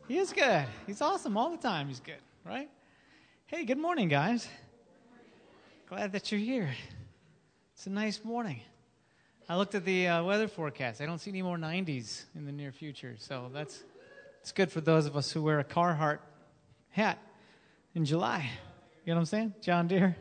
He is good. He's awesome all the time. He's good, right? Hey, good morning, guys. Glad that you're here. It's a nice morning. I looked at the weather forecast. I don't see any more 90s in the near future, so it's good for those of us who wear a Carhartt hat in July. You know what I'm saying? John Deere.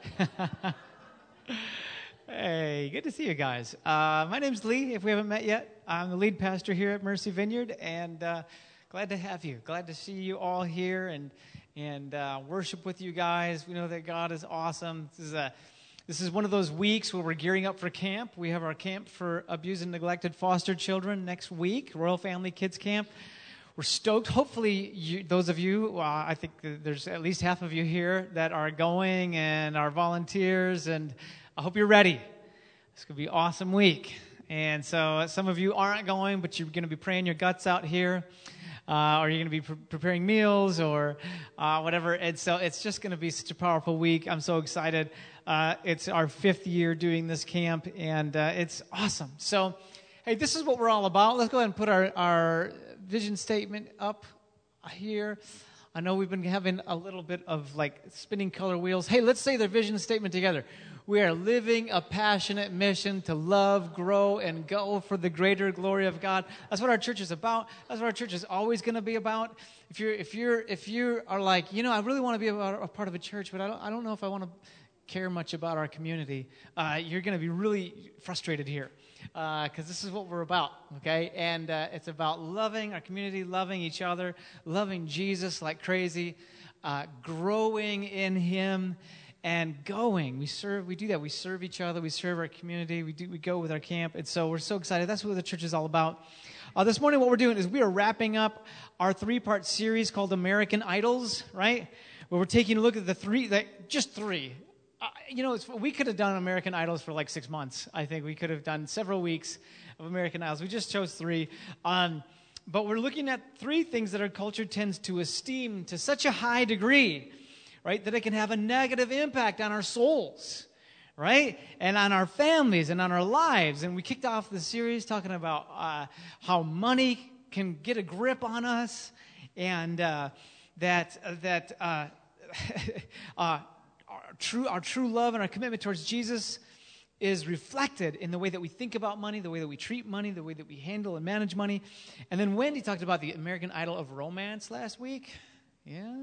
Hey, good to see you guys. My name's Lee, if we haven't met yet. I'm the lead pastor here at Mercy Vineyard, and glad to have you. Glad to see you all here and worship with you guys. We know that God is awesome. This is one of those weeks where we're gearing up for camp. We have our camp for abused and neglected foster children next week, Royal Family Kids Camp. We're stoked. Hopefully, those of you, I think there's at least half of you here that are going and are volunteers, and I hope you're ready. It's going to be an awesome week. And so some of you aren't going, but you're going to be praying your guts out here, or you're going to be preparing meals or whatever. And so it's just going to be such a powerful week. I'm so excited. It's our 5th year doing this camp, and it's awesome. So, hey, this is what we're all about. Let's go ahead and put our vision statement up here. I know we've been having a little bit of like spinning color wheels. Hey, let's say the vision statement together. We are living a passionate mission to love, grow, and go for the greater glory of God. That's what our church is about. That's what our church is always going to be about. If you are like, I really want to be a part of a church, but I don't know if I want to care much about our community, you're going to be really frustrated here. Because this is what we're about, okay? And it's about loving our community, loving each other, loving Jesus like crazy, growing in Him, and going. We do that. We serve each other. We serve our community. We go with our camp. And so we're so excited. That's what the church is all about. This morning what we're doing is we are wrapping up our 3-part series called American Idols, right? Where we're taking a look at just three. We could have done American Idols for like 6 months. I think we could have done several weeks of American Idols. We just chose 3. But we're looking at 3 things that our culture tends to esteem to such a high degree, right, that it can have a negative impact on our souls, right, and on our families and on our lives. And we kicked off the series talking about how money can get a grip on us, and our true love and our commitment towards Jesus is reflected in the way that we think about money, the way that we treat money, the way that we handle and manage money. And then Wendy talked about the American Idol of romance last week. Yeah.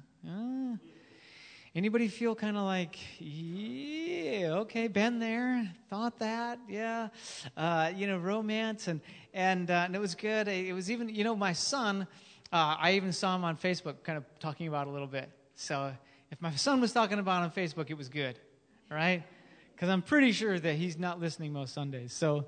Anybody feel kind of like, yeah, okay, been there, thought that, yeah. Romance, and it was good. It was even, my son, I even saw him on Facebook kind of talking about it a little bit. So if my son was talking about it on Facebook, it was good, right? Because I'm pretty sure that he's not listening most Sundays. So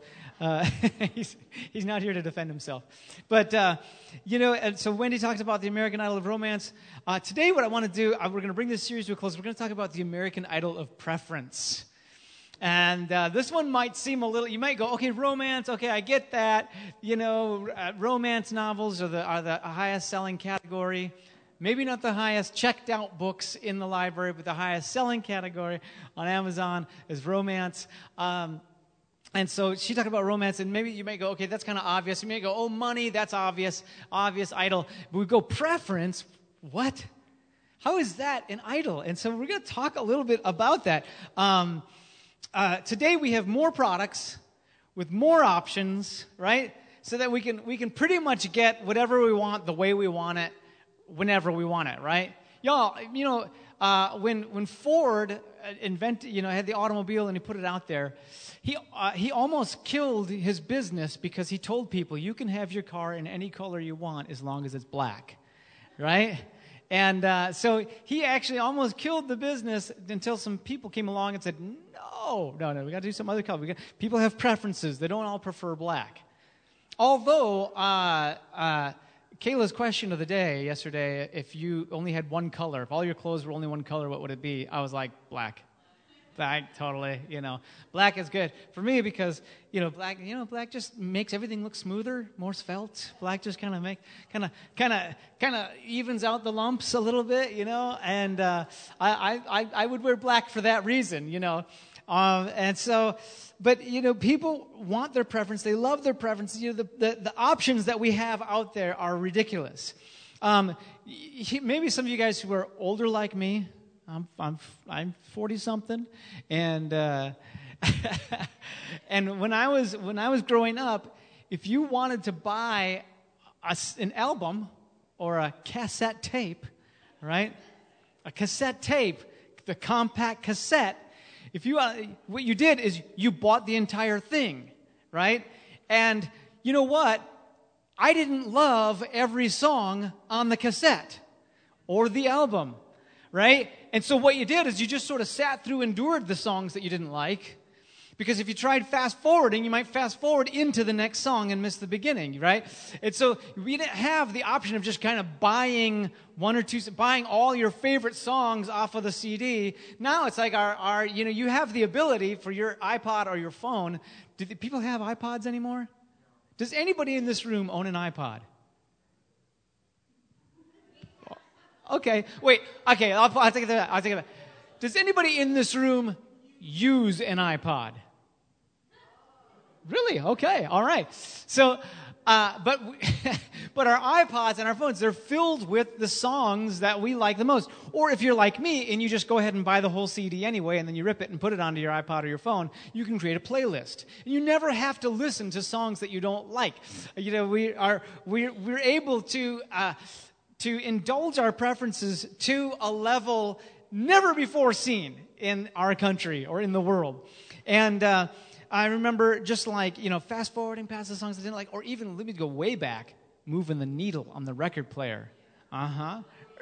he's not here to defend himself. But, and so Wendy talked about the American Idol of romance. Today what I want to do, we're going to bring this series to a close. We're going to talk about the American Idol of preference. And this one might seem a little, you might go, okay, romance, okay, I get that. Romance novels are the highest selling category. Maybe not the highest checked out books in the library, but the highest selling category on Amazon is romance. And so she talked about romance, and maybe you may go, okay, that's kind of obvious. You may go, oh, money, that's obvious idol. But we go, preference, what? How is that an idol? And so we're going to talk a little bit about that. Today we have more products with more options, right? So that we can pretty much get whatever we want the way we want it, whenever we want it, right? Y'all, when Ford invented, had the automobile and he put it out there, he almost killed his business because he told people, you can have your car in any color you want as long as it's black, right? And so he actually almost killed the business until some people came along and said, no, we got to do some other color. People have preferences. They don't all prefer black. Although, Kayla's question of the day yesterday, if you only had one color, if all your clothes were only one color, what would it be? I was like, black. Black, totally, Black is good for me because, black just makes everything look smoother, more svelte. Black just kind of evens out the lumps a little bit, and I would wear black for that reason, And so, but, people want their preference. They love their preference. The options that we have out there are ridiculous. Maybe some of you guys who are older like me, I'm 40-something, and and when I was growing up, if you wanted to buy an album or a cassette tape, right? A cassette tape, the compact cassette. What you did is you bought the entire thing, right? And you know what? I didn't love every song on the cassette or the album, right? And so what you did is you just sort of sat through, endured the songs that you didn't like. Because if you tried fast forwarding, you might fast forward into the next song and miss the beginning, right? And so we didn't have the option of just kind of buying buying all your favorite songs off of the CD. Now it's like you have the ability for your iPod or your phone. Do people have iPods anymore? Does anybody in this room own an iPod? Okay, wait. Okay, I'll take it back. Does anybody in this room use an iPod? Really? Okay. All right. So, but our iPods and our phones, they're filled with the songs that we like the most. Or if you're like me and you just go ahead and buy the whole CD anyway, and then you rip it and put it onto your iPod or your phone, you can create a playlist. And you never have to listen to songs that you don't like. You know, we're able to indulge our preferences to a level never before seen in our country or in the world. And I remember just like, fast forwarding past the songs I didn't like, or even, let me go way back, moving the needle on the record player. My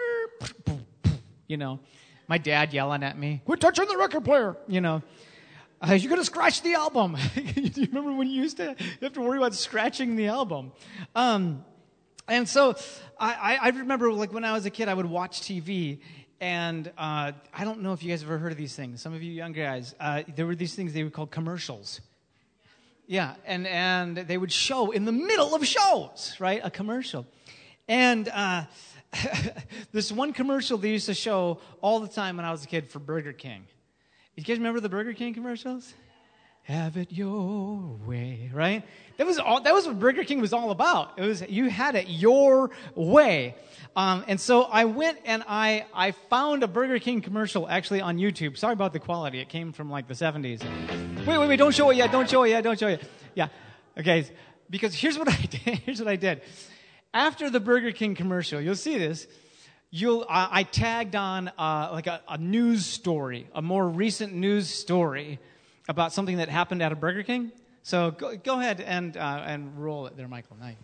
dad yelling at me, quit touching the record player, you're going to scratch the album. Do you remember when you have to worry about scratching the album? And so I remember, like, when I was a kid, I would watch TV. And I don't know if you guys have ever heard of these things. Some of you young guys, there were these things they would call commercials. Yeah, and they would show in the middle of shows, right? A commercial. And this one commercial they used to show all the time when I was a kid for Burger King. You guys remember the Burger King commercials? Have it your way, right? That was what Burger King was all about. It was, you had it your way. And so I went and I found a Burger King commercial actually on YouTube. Sorry about the quality. It came from like the 70s. Wait, don't show it yet. Yeah. Okay. Because here's what I did. After the Burger King commercial, you'll see this. I tagged on like a news story, a more recent news story about something that happened at a Burger King. So go ahead and roll it there, Michael. Nice.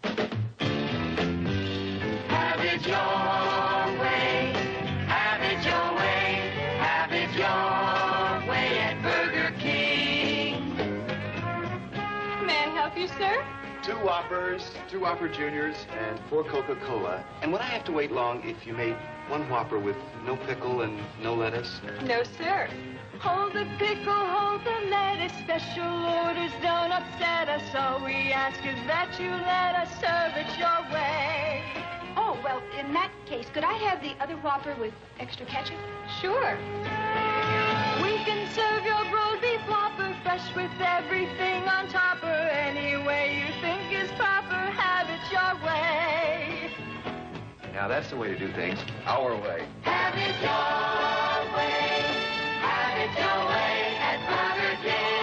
Have it your way, have it your way, have it your way at Burger King. May I help you, sir? 2 Whoppers, 2 Whopper Juniors, and 4 Coca-Cola. And would I have to wait long if you made 1 Whopper with no pickle and no lettuce? No, sir. Hold the pickle, hold the lettuce. Special orders don't upset us. All we ask is that you let us serve it your way. Oh, well, in that case, could I have the other Whopper with extra ketchup? Sure. We can serve your rolled beef Whopper fresh with everything on topper. Any way you think is proper, have it your way. Now that's the way to do things, our way. Have it your way. Have it your way at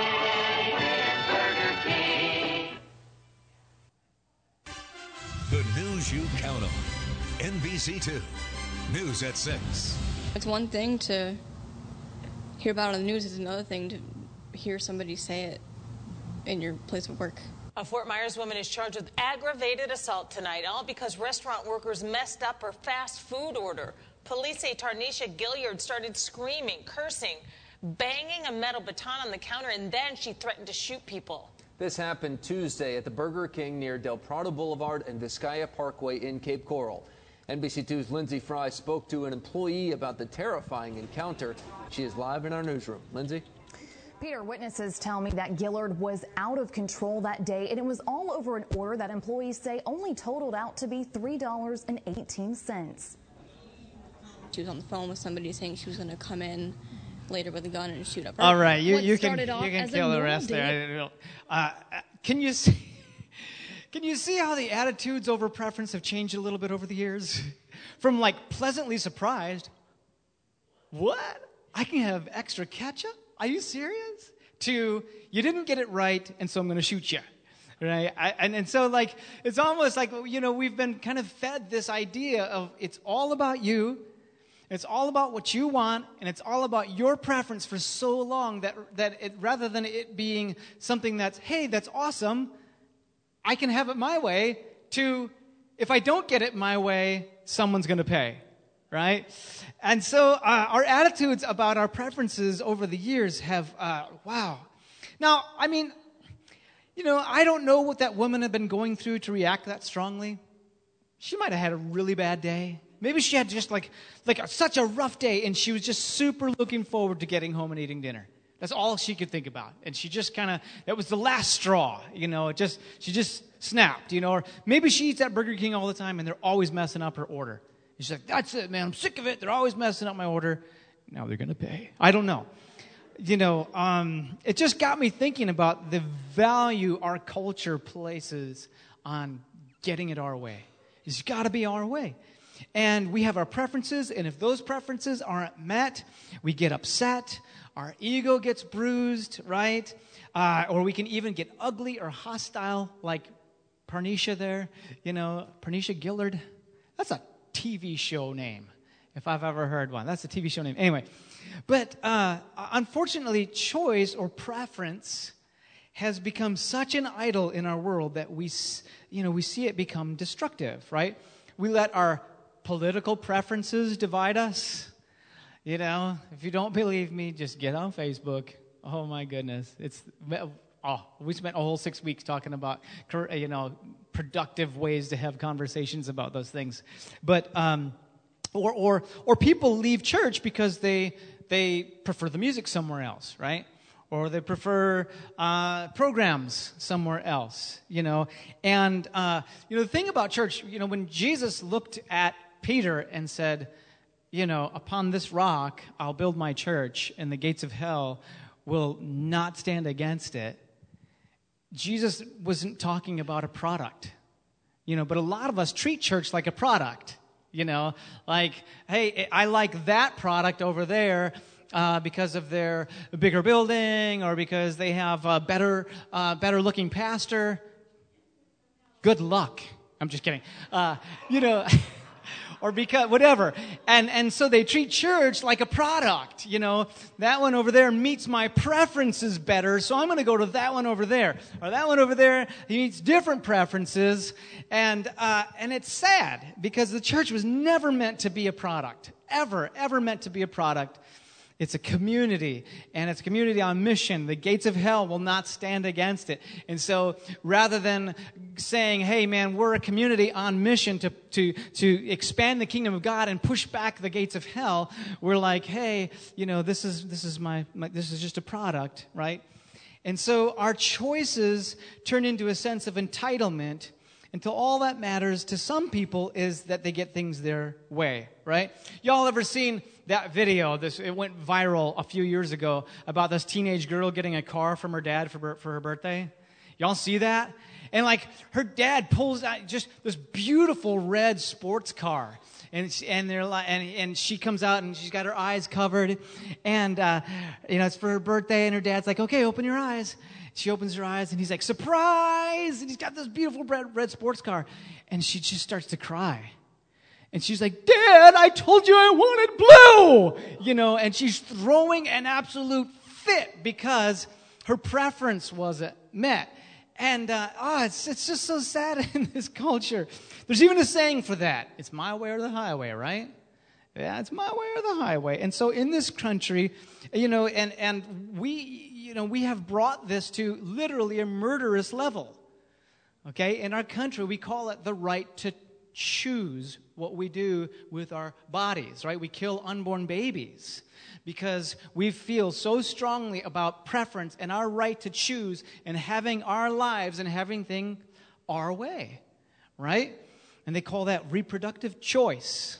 Burger King. Burger King. The news you count on. NBC2. News at 6. It's one thing to hear about it on the news. It's another thing to hear somebody say it in your place of work. A Fort Myers woman is charged with aggravated assault tonight, all because restaurant workers messed up her fast food order. Police say Tarnisha Gilliard started screaming, cursing, banging a metal baton on the counter, and then she threatened to shoot people. This happened Tuesday at the Burger King near Del Prado Boulevard and Vizcaya Parkway in Cape Coral. NBC2's Lindsay Fry spoke to an employee about the terrifying encounter. She is live in our newsroom. Lindsay? Peter, witnesses tell me that Gillard was out of control that day, and it was all over an order that employees say only totaled out to be $3.18. She was on the phone with somebody saying she was going to come in later with a gun and shoot up her. All right, you can kill the rest there. Can you Can you see how the attitudes over preference have changed a little bit over the years? From like pleasantly surprised, what? I can have extra ketchup? Are you serious? To, you didn't get it right, and so I'm going to shoot you. Right? And so like, it's almost like, we've been kind of fed this idea of it's all about you. It's all about what you want, and it's all about your preference for so long that it, rather than it being something that's, hey, that's awesome, I can have it my way, to, if I don't get it my way, someone's going to pay, right? And so our attitudes about our preferences over the years have, wow. Now, I mean, I don't know what that woman had been going through to react that strongly. She might have had a really bad day. Maybe she had just like such a rough day, and she was just super looking forward to getting home and eating dinner. That's all she could think about. And she just that was the last straw, she just snapped, or maybe she eats at Burger King all the time and they're always messing up her order. And she's like, that's it, man, I'm sick of it. They're always messing up my order. Now they're going to pay. I don't know. It just got me thinking about the value our culture places on getting it our way. It's got to be our way. And we have our preferences, and if those preferences aren't met, we get upset, our ego gets bruised, right? Or we can even get ugly or hostile, like Parnisha there, Parnisha Gillard. That's a TV show name, if I've ever heard one. That's a TV show name. Anyway, but unfortunately, choice or preference has become such an idol in our world that we see it become destructive, right? We let our political preferences divide us. If you don't believe me, just get on Facebook. Oh my goodness. We spent a whole 6 weeks talking about, productive ways to have conversations about those things. But, or people leave church because they prefer the music somewhere else, right? Or they prefer programs somewhere else, And, the thing about church, when Jesus looked at Peter and said, upon this rock, I'll build my church, and the gates of hell will not stand against it. Jesus wasn't talking about a product, but a lot of us treat church like a product, like, hey, I like that product over there because of their bigger building or because they have a better looking pastor. Good luck. I'm just kidding. Or because whatever. And so they treat church like a product, That one over there meets my preferences better, so I'm going to go to that one over there. Or that one over there, he meets different preferences. And it's sad because the church was never meant to be a product. Ever meant to be a product. It's a community, and it's a community on mission. The gates of hell will not stand against it. And so rather than saying, hey, man, we're a community on mission to expand the kingdom of God and push back the gates of hell, we're like, hey, this is just a product, right? And so our choices turn into a sense of entitlement until all that matters to some people is that they get things their way, right? Y'all ever seen that video? It went viral a few years ago about this teenage girl getting a car from her dad for her birthday. Y'all see that? And like her dad pulls out just this beautiful red sports car, and she comes out and she's got her eyes covered, and it's for her birthday, and her dad's like, okay, open your eyes. She opens her eyes, and he's like, surprise! And he's got this beautiful red sports car. And she just starts to cry. And she's like, Dad, I told you I wanted blue! And she's throwing an absolute fit because her preference wasn't met. And, it's just so sad in this culture. There's even a saying for that. It's my way or the highway, right? Yeah, it's my way or the highway. And so in this country, and we have brought this to literally a murderous level. Okay? In our country, we call it the right to choose what we do with our bodies, right? We kill unborn babies because we feel so strongly about preference and our right to choose and having our lives and having things our way, right? And they call that reproductive choice.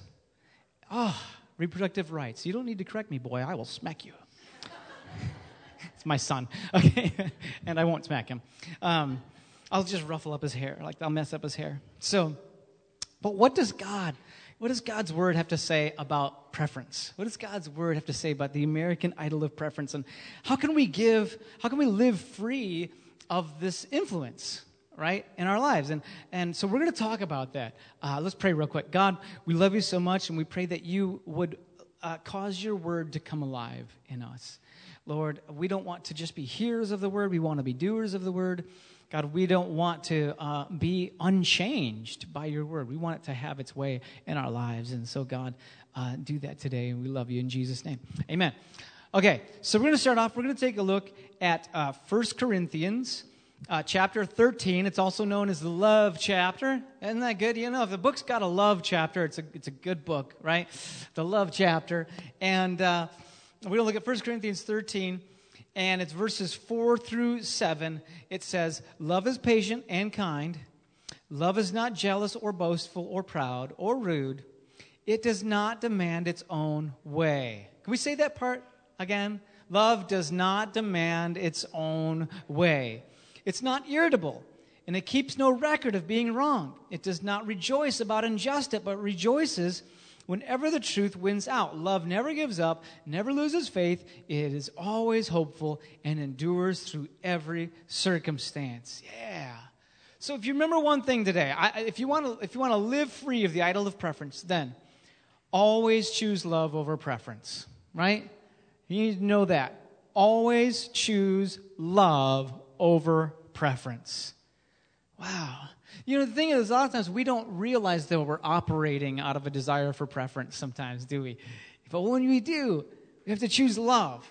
Reproductive rights. You don't need to correct me, boy. I will smack you. It's my son, okay? And I won't smack him. I'll just ruffle up his hair. Like, I'll mess up his hair. So, but what does God's word have to say about preference? What does God's word have to say about the American idol of preference? And how can we live free of this influence, right, in our lives? And so we're going to talk about that. Let's pray real quick. God, we love you so much, and we pray that you would cause your word to come alive in us. Lord, we don't want to just be hearers of the word. We want to be doers of the word. God, we don't want to be unchanged by your word. We want it to have its way in our lives. And so, God, do that today. And we love you in Jesus' name. Amen. Okay, so we're going to start off. We're going to take a look at 1 Corinthians chapter 13. It's also known as the love chapter. Isn't that good? You know, if the book's got a love chapter, it's a good book, right? The love chapter. And we're going to look at 1 Corinthians 13. And it's verses 4 through 7. It says, love is patient and kind. Love is not jealous or boastful or proud or rude. It does not demand its own way. Can we say that part again? Love does not demand its own way. It's not irritable, and it keeps no record of being wrong. It does not rejoice about injustice, but rejoices whenever the truth wins out. Love never gives up, never loses faith. It is always hopeful and endures through every circumstance. Yeah. So if you remember one thing today, if you want to live free of the idol of preference, then always choose love over preference, right? You need to know that. Always choose love over preference. Wow. You know, the thing is, a lot of times we don't realize that we're operating out of a desire for preference sometimes, do we? But when we do, we have to choose love.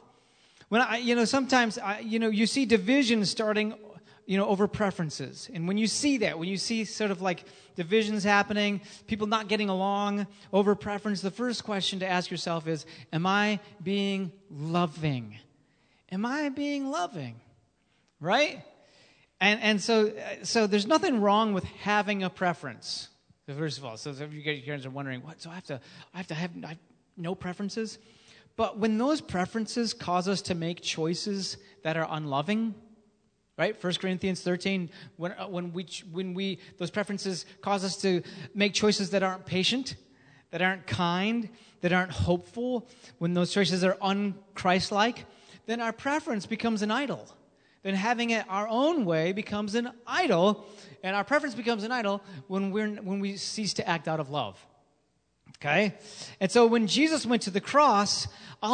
Sometimes you see division starting, over preferences. And when you see that, when you see sort of like divisions happening, people not getting along over preference, the first question to ask yourself is, am I being loving? Am I being loving? Right? And so there's nothing wrong with having a preference. First of all, so if you guys are wondering, what? So I have to have no preferences? But when those preferences cause us to make choices that are unloving, right? 1 Corinthians 13, when those preferences cause us to make choices that aren't patient, that aren't kind, that aren't hopeful, when those choices are un-Christ-like, then our preference becomes an idol. Then having it our own way becomes an idol, and our preference becomes an idol when we cease to act out of love. Okay? And so when Jesus went to the cross,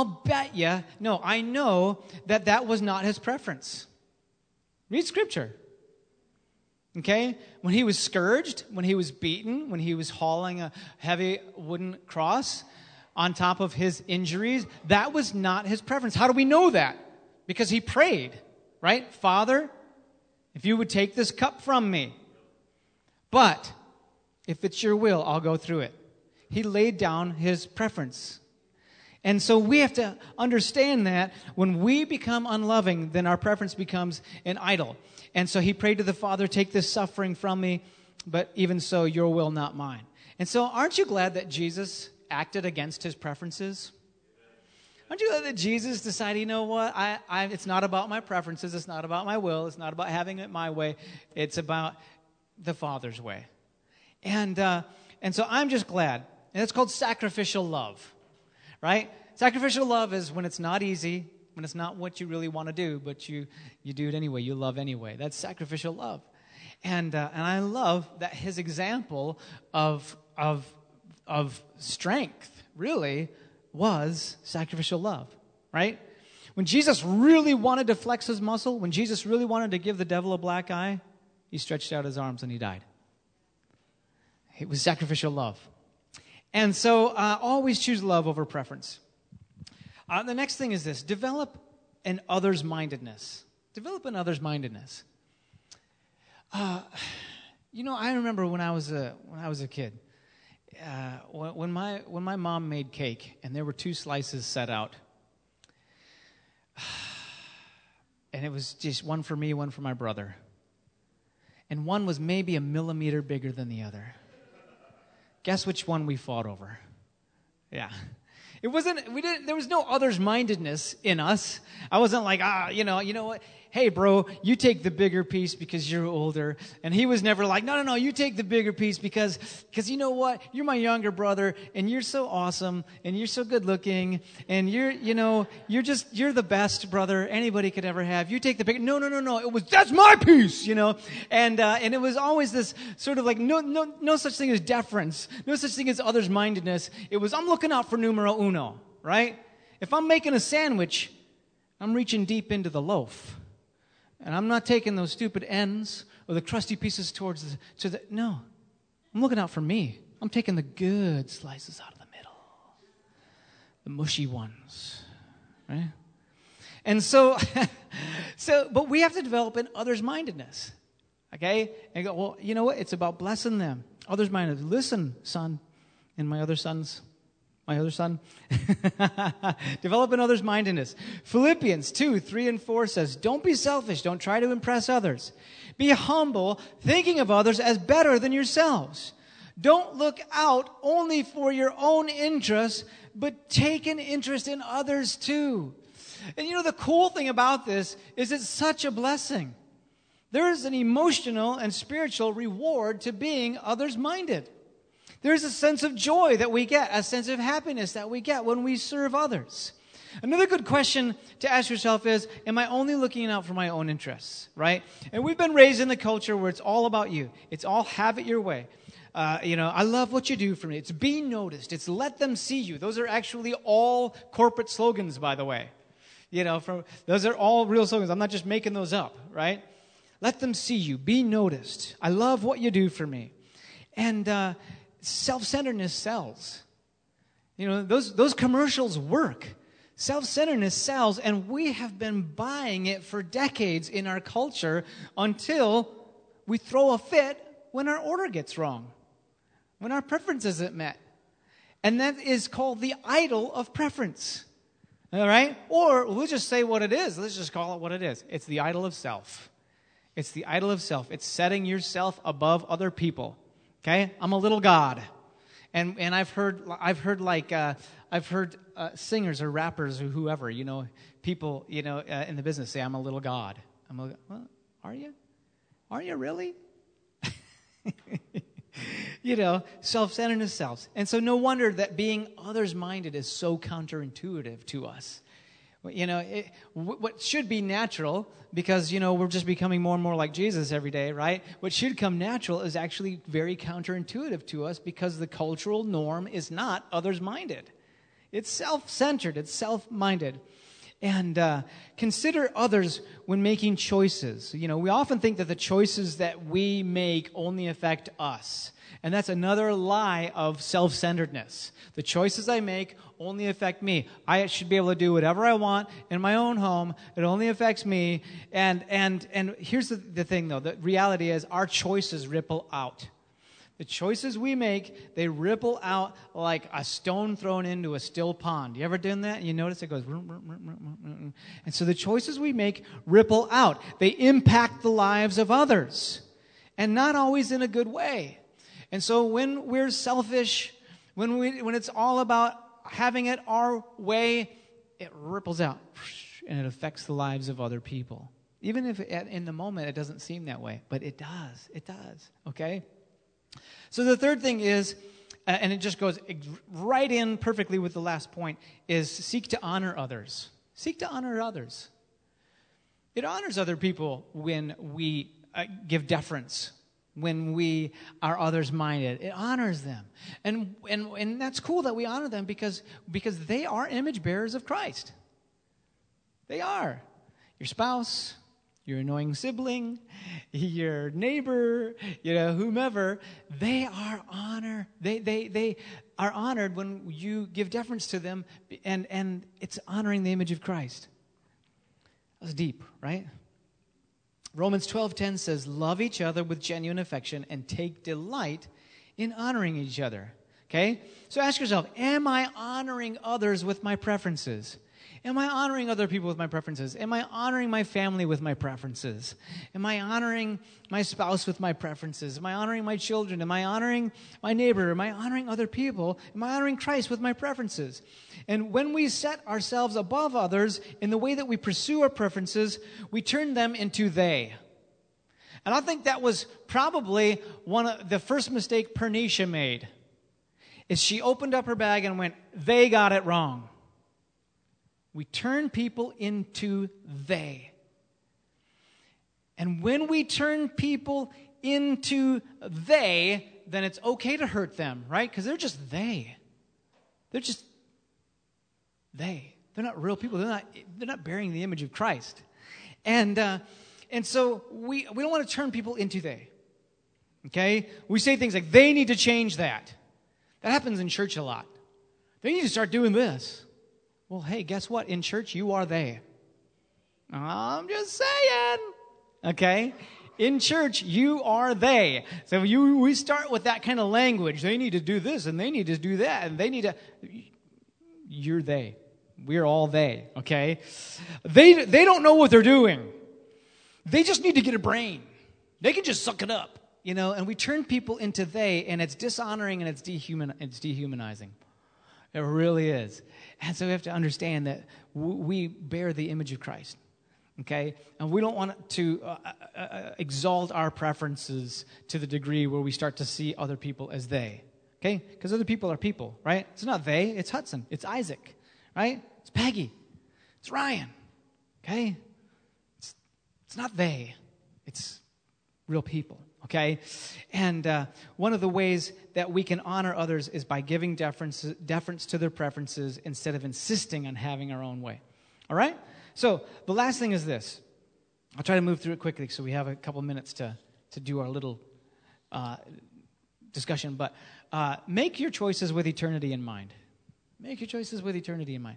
I know that was not his preference. Read Scripture. Okay? When he was scourged, when he was beaten, when he was hauling a heavy wooden cross on top of his injuries, that was not his preference. How do we know that? Because he prayed. Right? Father, if you would take this cup from me, but if it's your will, I'll go through it. He laid down his preference. And so we have to understand that when we become unloving, then our preference becomes an idol. And so he prayed to the Father, take this suffering from me, but even so, your will, not mine. And so aren't you glad that Jesus acted against his preferences? Aren't you glad that Jesus decided, you know what, it's not about my preferences, it's not about my will, it's not about having it my way, it's about the Father's way. And so I'm just glad. And it's called sacrificial love, right? Sacrificial love is when it's not easy, when it's not what you really want to do, but you do it anyway, you love anyway. That's sacrificial love. And I love that his example of strength, really, was sacrificial love, right? When Jesus really wanted to flex his muscle, when Jesus really wanted to give the devil a black eye, he stretched out his arms and he died. It was sacrificial love. And so always choose love over preference. The next thing is this: develop an others-mindedness. Develop an others-mindedness. I remember when I was a kid. When my mom made cake and there were 2 slices set out, and it was just one for me, one for my brother, and one was maybe a millimeter bigger than the other. Guess which one we fought over? Yeah. There was no others-mindedness in us. I wasn't like, you know what? hey, bro, you take the bigger piece because you're older. And he was never like, no, you take the bigger piece because you know what? You're my younger brother, and you're so awesome, and you're so good looking, and you're the best brother anybody could ever have. You take the bigger. No. It was, that's my piece, And it was always this sort of like, no such thing as deference, no such thing as others-mindedness. It was, I'm looking out for numero uno, right? If I'm making a sandwich, I'm reaching deep into the loaf. And I'm not taking those stupid ends or the crusty pieces no. I'm looking out for me. I'm taking the good slices out of the middle. The mushy ones, right? And so, but we have to develop an others-mindedness, okay? And go, well, you know what? It's about blessing them. Others-minded. Listen, son, and my other son. Develop an others-mindedness. Philippians 2:3-4 says, don't be selfish. Don't try to impress others. Be humble, thinking of others as better than yourselves. Don't look out only for your own interests, but take an interest in others too. And the cool thing about this is it's such a blessing. There is an emotional and spiritual reward to being others-minded. There's a sense of joy that we get, a sense of happiness that we get when we serve others. Another good question to ask yourself is, am I only looking out for my own interests, right? And we've been raised in the culture where it's all about you. It's all have it your way. I love what you do for me. It's be noticed. It's let them see you. Those are actually all corporate slogans, by the way. Those are all real slogans. I'm not just making those up, right? Let them see you. Be noticed. I love what you do for me. And self-centeredness sells. Those commercials work. Self-centeredness sells, and we have been buying it for decades in our culture until we throw a fit when our order gets wrong, when our preference isn't met. And that is called the idol of preference. All right? Or we'll just say what it is. Let's just call it what it is. It's the idol of self. It's the idol of self. It's setting yourself above other people. Okay? I'm a little god. And I've heard singers or rappers or whoever, people, in the business say, I'm a little god. Well, are you? Are you really? Self-centeredness selves. And so no wonder that being others-minded is so counterintuitive to us. What should be natural, because, we're just becoming more and more like Jesus every day, right? What should come natural is actually very counterintuitive to us because the cultural norm is not others-minded. It's self-centered. It's self-minded. And consider others when making choices. We often think that the choices that we make only affect us. And that's another lie of self-centeredness. The choices I make only affect me. I should be able to do whatever I want in my own home. It only affects me. And here's the thing, though. The reality is our choices ripple out. The choices we make, they ripple out like a stone thrown into a still pond. You ever done that? You notice it goes... And so the choices we make ripple out. They impact the lives of others. And not always in a good way. And so when we're selfish, when it's all about having it our way, it ripples out. And it affects the lives of other people. Even if in the moment it doesn't seem that way. But it does. It does. Okay? So the third thing is, and it just goes right in perfectly with the last point, is seek to honor others. Seek to honor others. It honors other people when we give deference, when we are others-minded. It honors them. And that's cool that we honor them because they are image bearers of Christ. They are. Your spouse, your annoying sibling, your neighbor, whomever, they are honored. They are honored when you give deference to them, and it's honoring the image of Christ. That's deep, right? Romans 12:10 says, love each other with genuine affection and take delight in honoring each other. Okay? So ask yourself, am I honoring others with my preferences? Am I honoring other people with my preferences? Am I honoring my family with my preferences? Am I honoring my spouse with my preferences? Am I honoring my children? Am I honoring my neighbor? Am I honoring other people? Am I honoring Christ with my preferences? And when we set ourselves above others in the way that we pursue our preferences, we turn them into they. And I think that was probably one of the first mistake Pernisha made, is she opened up her bag and went, they got it wrong. We turn people into they. And when we turn people into they, then it's okay to hurt them, right? Because they're just they. They're just they. They're not real people. They're not bearing the image of Christ. And so we don't want to turn people into they. Okay? We say things like, they need to change that. That happens in church a lot. They need to start doing this. Well, hey, guess what? In church, you are they. I'm just saying. Okay? In church, you are they. So we start with that kind of language. They need to do this, and they need to do that, and they need to... You're they. We're all they. Okay? They don't know what they're doing. They just need to get a brain. They can just suck it up. You know, and we turn people into they, and it's dishonoring and it's dehumanizing. It really is. And so we have to understand that we bear the image of Christ, okay? And we don't want to exalt our preferences to the degree where we start to see other people as they, okay? Because other people are people, right? It's not they, it's Hudson, it's Isaac, right? It's Peggy, it's Ryan, okay? It's not they, it's real people. Okay? And one of the ways that we can honor others is by giving deference to their preferences instead of insisting on having our own way. All right? So the last thing is this. I'll try to move through it quickly so we have a couple minutes to do our little discussion. But make your choices with eternity in mind. Make your choices with eternity in mind.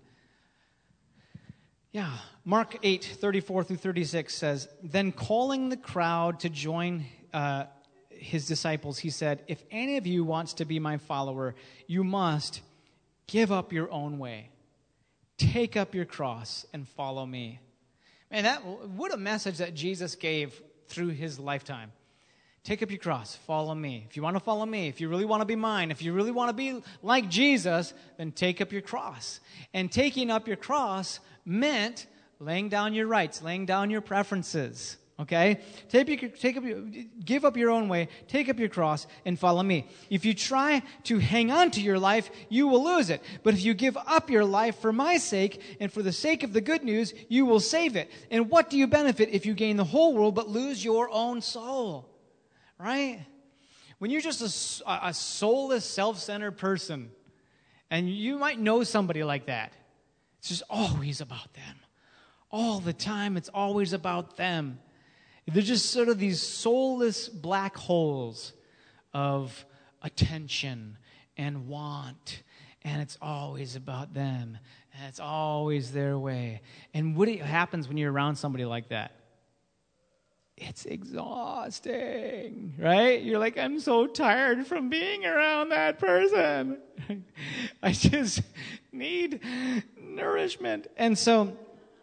Yeah. Mark 8:34-36 says, then calling the crowd to join his disciples, he said, if any of you wants to be my follower, you must give up your own way. Take up your cross and follow me. Man, what a message that Jesus gave through his lifetime. Take up your cross, follow me. If you want to follow me, if you really want to be mine, if you really want to be like Jesus, then take up your cross. And taking up your cross meant laying down your rights, laying down your preferences. Okay? Give up your own way, take up your cross, and follow me. If you try to hang on to your life, you will lose it. But if you give up your life for my sake and for the sake of the good news, you will save it. And what do you benefit if you gain the whole world but lose your own soul? Right? When you're just a soulless, self-centered person, and you might know somebody like that, it's just always about them. All the time, it's always about them. They're just sort of these soulless black holes of attention and want. And it's always about them. And it's always their way. And what happens when you're around somebody like that? It's exhausting, right? You're like, I'm so tired from being around that person. I just need nourishment. And so,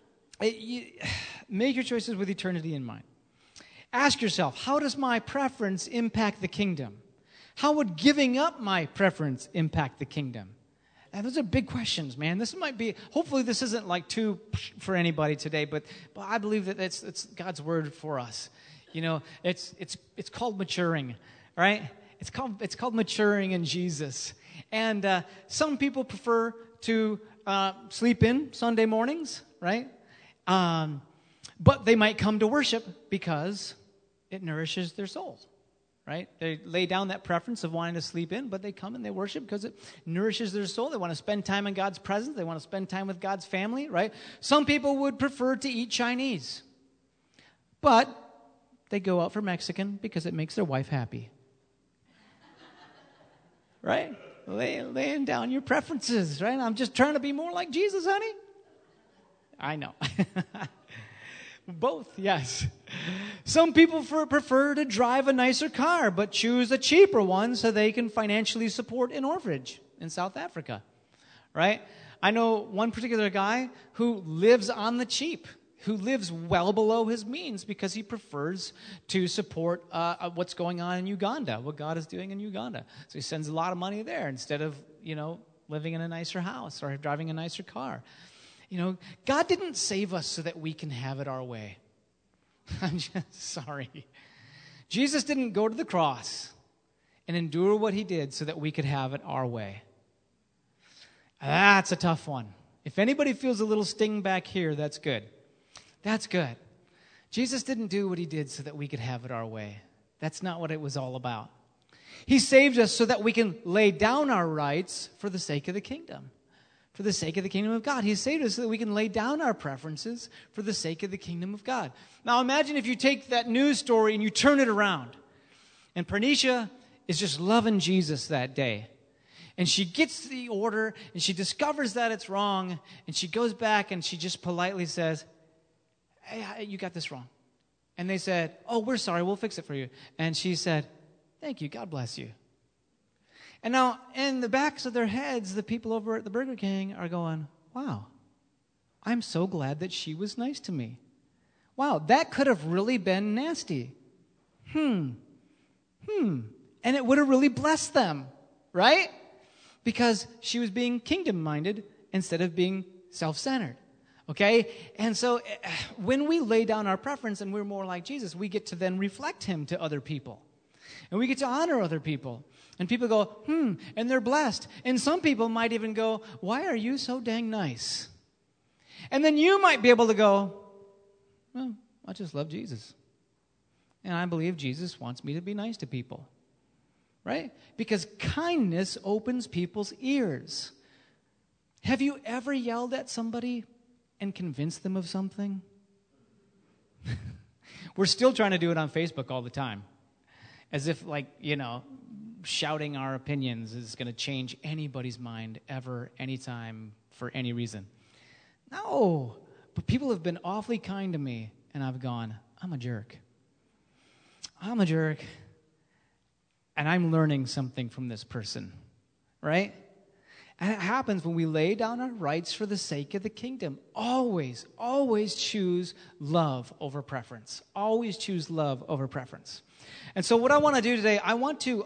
make your choices with eternity in mind. Ask yourself, how does my preference impact the kingdom? How would giving up my preference impact the kingdom? And those are big questions, man. This might be, hopefully this isn't like too for anybody today, but I believe that it's God's word for us. You know, it's called maturing, right? It's called maturing in Jesus. And some people prefer to sleep in Sunday mornings, right? But they might come to worship because it nourishes their souls, right? They lay down that preference of wanting to sleep in, but they come and they worship because it nourishes their soul. They want to spend time in God's presence. They want to spend time with God's family, right? Some people would prefer to eat Chinese, but they go out for Mexican because it makes their wife happy, right? Laying down your preferences, right? I'm just trying to be more like Jesus, honey. I know. Both, yes. Some people prefer to drive a nicer car, but choose a cheaper one so they can financially support an orphanage in South Africa, right? I know one particular guy who lives on the cheap, who lives well below his means because he prefers to support what's going on in Uganda, what God is doing in Uganda. So he sends a lot of money there instead of, living in a nicer house or driving a nicer car. God didn't save us so that we can have it our way. I'm just sorry. Jesus didn't go to the cross and endure what he did so that we could have it our way. That's a tough one. If anybody feels a little sting back here, that's good. That's good. Jesus didn't do what he did so that we could have it our way. That's not what it was all about. He saved us so that we can lay down our rights for the sake of the kingdom. For the sake of the kingdom of God. He saved us so that we can lay down our preferences for the sake of the kingdom of God. Now imagine if you take that news story and you turn it around. And Pernicia is just loving Jesus that day. And she gets the order and she discovers that it's wrong. And she goes back and she just politely says, "Hey, you got this wrong." And they said, "Oh, we're sorry, we'll fix it for you." And she said, "Thank you, God bless you." And now, in the backs of their heads, the people over at the Burger King are going, "Wow, I'm so glad that she was nice to me. Wow, that could have really been nasty. And it would have really blessed them, right? Because she was being kingdom-minded instead of being self-centered. Okay? And so when we lay down our preference and we're more like Jesus, we get to then reflect him to other people. And we get to honor other people. And people go, and they're blessed. And some people might even go, "Why are you so dang nice?" And then you might be able to go, "Well, I just love Jesus. And I believe Jesus wants me to be nice to people." Right? Because kindness opens people's ears. Have you ever yelled at somebody and convinced them of something? We're still trying to do it on Facebook all the time. As if, shouting our opinions is going to change anybody's mind ever, anytime, for any reason. No. But people have been awfully kind to me, and I've gone, I'm a jerk. I'm a jerk. And I'm learning something from this person, right? And it happens when we lay down our rights for the sake of the kingdom. Always, always choose love over preference. Always choose love over preference. And so what I want to do today, I want to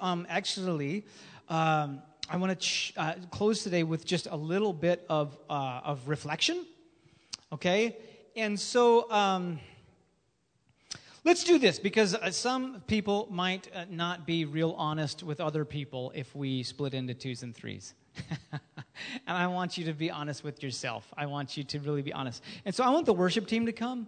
close today with just a little bit of reflection, okay? And so let's do this, because some people might not be real honest with other people if we split into twos and threes. And I want you to be honest with yourself. I want you to really be honest. And so I want the worship team to come.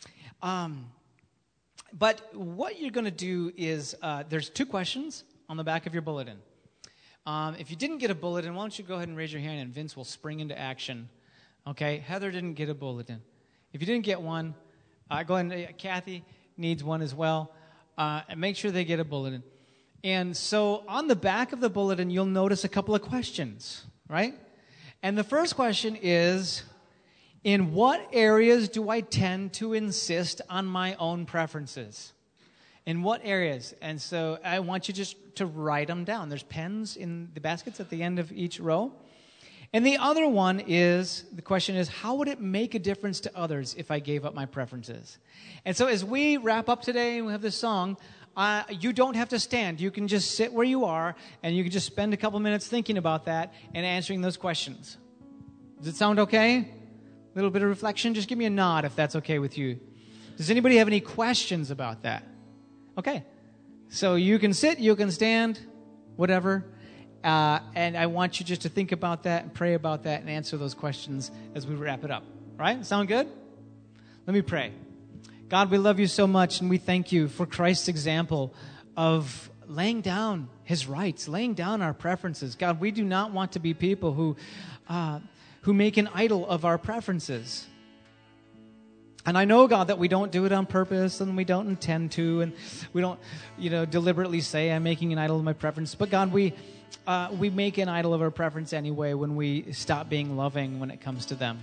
But what you're going to do is, there's 2 questions on the back of your bulletin. If you didn't get a bulletin, why don't you go ahead and raise your hand and Vince will spring into action. Okay, Heather didn't get a bulletin. If you didn't get one, go ahead and, Kathy needs one as well. And make sure they get a bulletin. And so on the back of the bulletin, you'll notice a couple of questions, right? And the first question is, in what areas do I tend to insist on my own preferences? In what areas? And so I want you just to write them down. There's pens in the baskets at the end of each row. And the other one is, the question is, how would it make a difference to others if I gave up my preferences? And so as we wrap up today and we have this song, you don't have to stand. You can just sit where you are, and you can just spend a couple minutes thinking about that and answering those questions. Does it sound okay? A little bit of reflection? Just give me a nod if that's okay with you. Does anybody have any questions about that? Okay. So you can sit, you can stand, whatever. And I want you just to think about that and pray about that and answer those questions as we wrap it up. All right? Sound good? Let me pray. God, we love you so much, and we thank you for Christ's example of laying down his rights, laying down our preferences. God, we do not want to be people who make an idol of our preferences. And I know, God, that we don't do it on purpose, and we don't intend to, and we don't, deliberately say, I'm making an idol of my preference. But God, we make an idol of our preference anyway when we stop being loving when it comes to them.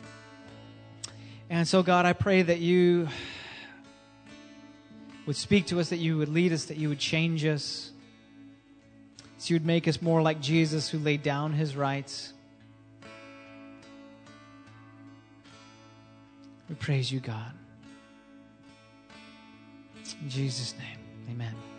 And so, God, I pray that you would speak to us, that you would lead us, that you would change us, so you would make us more like Jesus, who laid down his rights. We praise you, God. In Jesus' name, amen.